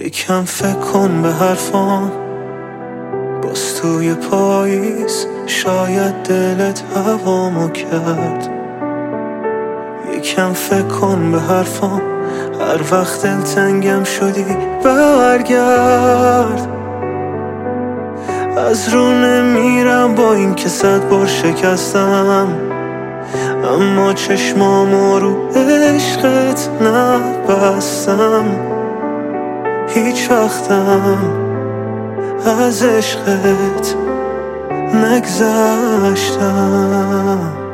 یکم فکر کن به حرفام، باز توی پاییز شاید دلت هوامو کرد. یکم فکر کن به حرفام، هر وقت دلتنگم شدی برگرد. از رو نمیرم با این که 100 بار شکستم، اما چشمامو رو عشقت نبستم. هیچ وقتم از عشقت نگذشتم.